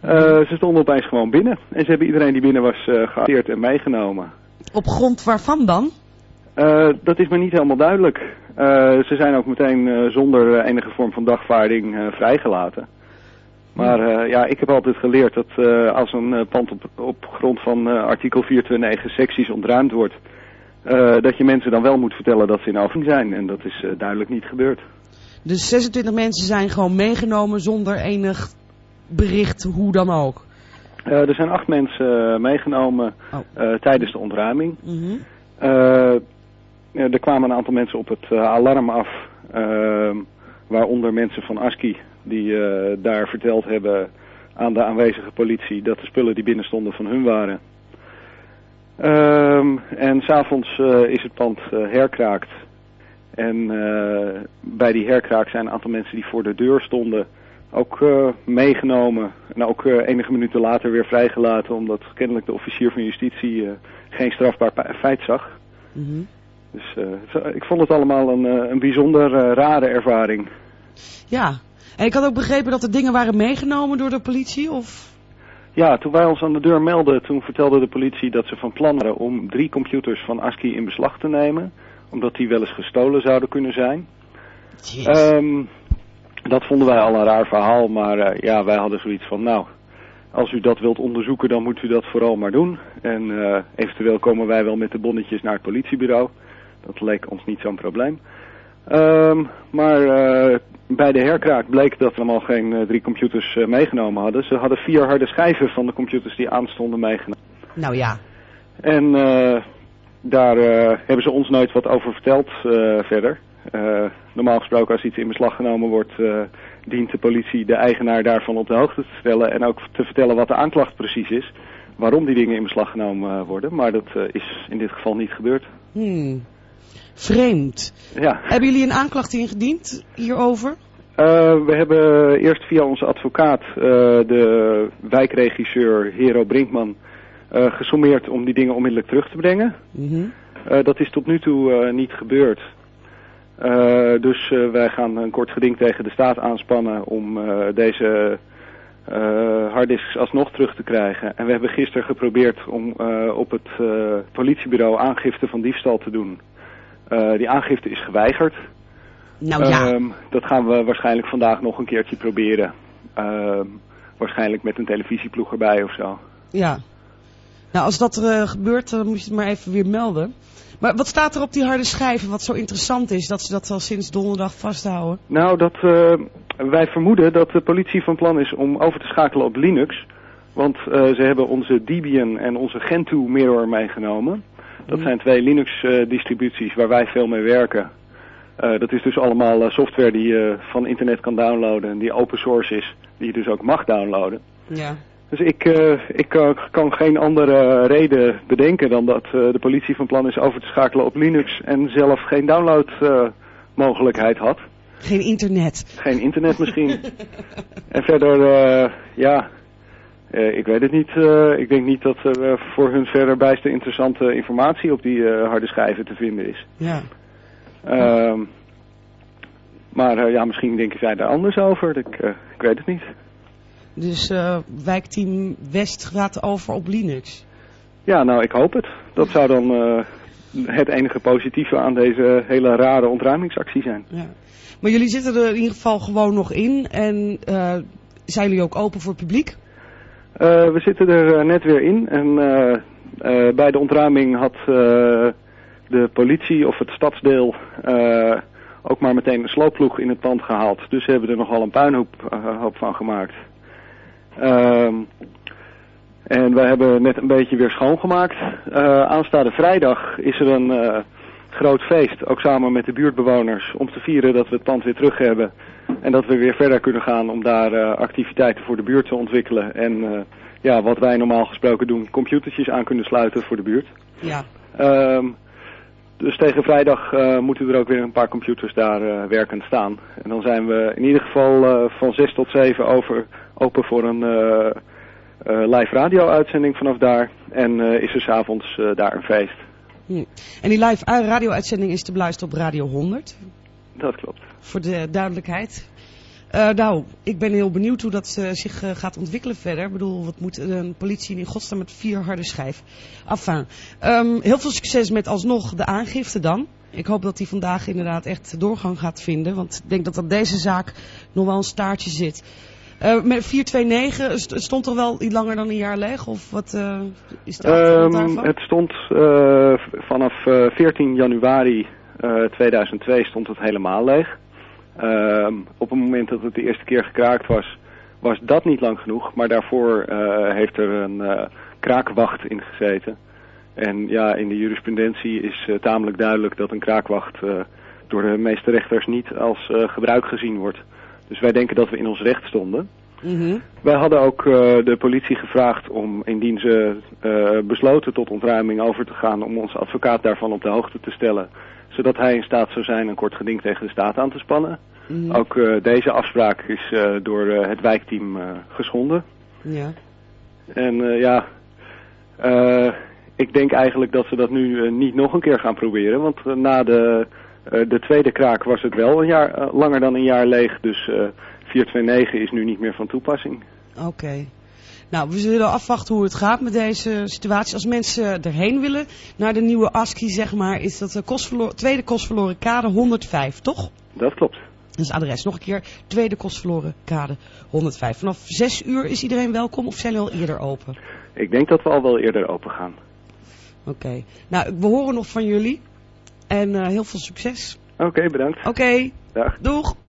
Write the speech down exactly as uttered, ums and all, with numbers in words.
Uh, ze stonden opeens gewoon binnen. En ze hebben iedereen die binnen was uh, gearresteerd en meegenomen. Op grond waarvan dan? Uh, dat is me niet helemaal duidelijk. Uh, ze zijn ook meteen uh, zonder uh, enige vorm van dagvaarding uh, vrijgelaten. Maar uh, ja, ik heb altijd geleerd dat uh, als een uh, pand op, op grond van uh, artikel vierhonderdnegen secties ontruimd wordt, uh, dat je mensen dan wel moet vertellen dat ze in overing zijn. En dat is uh, duidelijk niet gebeurd. Dus zesentwintig mensen zijn gewoon meegenomen zonder enig bericht hoe dan ook? Uh, er zijn acht mensen uh, meegenomen oh. uh, tijdens de ontruiming. Mm-hmm. Uh, er kwamen een aantal mensen op het uh, alarm af, uh, waaronder mensen van ASCII die uh, daar verteld hebben aan de aanwezige politie dat de spullen die binnen stonden van hun waren. Uh, en s'avonds uh, is het pand uh, herkraakt. En uh, bij die herkraak zijn een aantal mensen die voor de deur stonden ook uh, meegenomen. En ook uh, enige minuten later weer vrijgelaten, omdat kennelijk de officier van justitie uh, geen strafbaar feit zag. Mm-hmm. Dus uh, ik vond het allemaal een, uh, een bijzonder uh, rare ervaring. Ja, en ik had ook begrepen dat er dingen waren meegenomen door de politie, of? Ja, toen wij ons aan de deur meldden, toen vertelde de politie dat ze van plan waren om drie computers van ASCII in beslag te nemen, omdat die wel eens gestolen zouden kunnen zijn. Um, dat vonden wij al een raar verhaal, maar uh, ja, wij hadden zoiets van, nou, als u dat wilt onderzoeken, dan moet u dat vooral maar doen. En uh, eventueel komen wij wel met de bonnetjes naar het politiebureau. Dat leek ons niet zo'n probleem. Um, maar uh, bij de herkraak bleek dat we allemaal geen uh, drie computers uh, meegenomen hadden. Ze hadden vier harde schijven van de computers die aanstonden meegenomen. Nou ja. En uh, daar uh, hebben ze ons nooit wat over verteld uh, verder. Uh, normaal gesproken als iets in beslag genomen wordt, uh, dient de politie de eigenaar daarvan op de hoogte te stellen en ook te vertellen wat de aanklacht precies is. Waarom die dingen in beslag genomen uh, worden, maar dat uh, is in dit geval niet gebeurd. Hmm. Vreemd. Ja. Hebben jullie een aanklacht ingediend hierover? Uh, we hebben eerst via onze advocaat, uh, de wijkregisseur Hero Brinkman, uh, gesommeerd om die dingen onmiddellijk terug te brengen. Mm-hmm. Uh, dat is tot nu toe uh, niet gebeurd. Uh, dus uh, wij gaan een kort geding tegen de staat aanspannen om uh, deze uh, harddisks alsnog terug te krijgen. En we hebben gisteren geprobeerd om uh, op het uh, politiebureau aangifte van diefstal te doen. Uh, die aangifte is geweigerd. Nou ja. Uh, dat gaan we waarschijnlijk vandaag nog een keertje proberen. Uh, waarschijnlijk met een televisieploeg erbij of zo. Ja. Nou, als dat uh, gebeurt, dan moet je het maar even weer melden. Maar wat staat er op die harde schijven wat zo interessant is dat ze dat al sinds donderdag vasthouden? Nou, dat, uh, wij vermoeden dat de politie van plan is om over te schakelen op Linux. Want uh, ze hebben onze Debian en onze Gentoo mirror meegenomen. Dat zijn twee Linux-distributies waar wij veel mee werken. Uh, dat is dus allemaal uh, software die je van internet kan downloaden en die open source is, die je dus ook mag downloaden. Ja. Dus ik, uh, ik uh, kan geen andere reden bedenken dan dat uh, de politie van plan is over te schakelen op Linux en zelf geen downloadmogelijkheid uh, had. Geen internet. Geen internet misschien. En verder, uh, ja, uh, ik weet het niet. Uh, ik denk niet dat er uh, voor hun verder bijster interessante informatie op die uh, harde schijven te vinden is. Ja. Uh, maar uh, ja, misschien denken zij daar anders over. Ik, uh, ik weet het niet. Dus uh, wijkteam West gaat over op Linux? Ja, nou, ik hoop het. Dat zou dan uh, het enige positieve aan deze hele rare ontruimingsactie zijn. Ja. Maar jullie zitten er in ieder geval gewoon nog in en uh, zijn jullie ook open voor het publiek? Uh, we zitten er uh, net weer in en uh, uh, bij de ontruiming had uh, de politie of het stadsdeel uh, ook maar meteen een sloopploeg in het pand gehaald. Dus ze hebben er nogal een puinhoop uh, hoop van gemaakt. Uh, en we hebben net een beetje weer schoongemaakt. Uh, aanstaande vrijdag is er een uh, groot feest, ook samen met de buurtbewoners, om te vieren dat we het pand weer terug hebben. En dat we weer verder kunnen gaan om daar uh, activiteiten voor de buurt te ontwikkelen. En uh, ja, wat wij normaal gesproken doen, computertjes aan kunnen sluiten voor de buurt. Ja. Uh, dus tegen vrijdag uh, moeten er ook weer een paar computers daar uh, werkend staan. En dan zijn we in ieder geval uh, van zes tot zeven over, open voor een uh, uh, live radio-uitzending vanaf daar. En uh, is er 's avonds uh, daar een feest. Hm. En die live radio-uitzending is te beluisteren op Radio honderd? Dat klopt. Voor de duidelijkheid. Uh, nou, ik ben heel benieuwd hoe dat uh, zich uh, gaat ontwikkelen verder. Ik bedoel, wat moet een politie in godsnaam met vier harde schijf? Enfin, um, heel veel succes met alsnog de aangifte dan. Ik hoop dat die vandaag inderdaad echt doorgang gaat vinden. Want ik denk dat aan deze zaak nog wel een staartje zit. Uh, met vier twee negen stond toch wel iets langer dan een jaar leeg? Of wat uh, is de achtergrond um, daarvan? Het stond uh, vanaf uh, veertien januari uh, tweeduizend twee stond het helemaal leeg. Uh, op het moment dat het de eerste keer gekraakt was, was dat niet lang genoeg. Maar daarvoor uh, heeft er een uh, kraakwacht in gezeten. En ja, in de jurisprudentie is uh, tamelijk duidelijk dat een kraakwacht uh, door de meeste rechters niet als uh, gebruik gezien wordt. Dus wij denken dat we in ons recht stonden. Mm-hmm. Wij hadden ook uh, de politie gevraagd om, indien ze uh, besloten tot ontruiming over te gaan, om onze advocaat daarvan op de hoogte te stellen. Zodat hij in staat zou zijn een kort geding tegen de staat aan te spannen. Mm-hmm. Ook uh, deze afspraak is uh, door uh, het wijkteam uh, geschonden. Ja. En uh, ja, uh, ik denk eigenlijk dat ze dat nu uh, niet nog een keer gaan proberen. Want uh, na de, uh, de tweede kraak was het wel een jaar, uh, langer dan een jaar leeg. Dus uh, vier twee negen is nu niet meer van toepassing. Oké. Okay. Nou, we zullen afwachten hoe het gaat met deze situatie. Als mensen erheen willen, naar de nieuwe ASCII, zeg maar, is dat de kostverlo- tweede kostverloren kade honderdvijf, toch? Dat klopt. Dat is het adres. Nog een keer, tweede kostverloren kade honderdvijf. Vanaf zes uur is iedereen welkom of zijn we al eerder open? Ik denk dat we al wel eerder open gaan. Oké. Okay. Nou, we horen nog van jullie. En uh, heel veel succes. Oké, okay, bedankt. Oké. Okay. Dag. Doeg.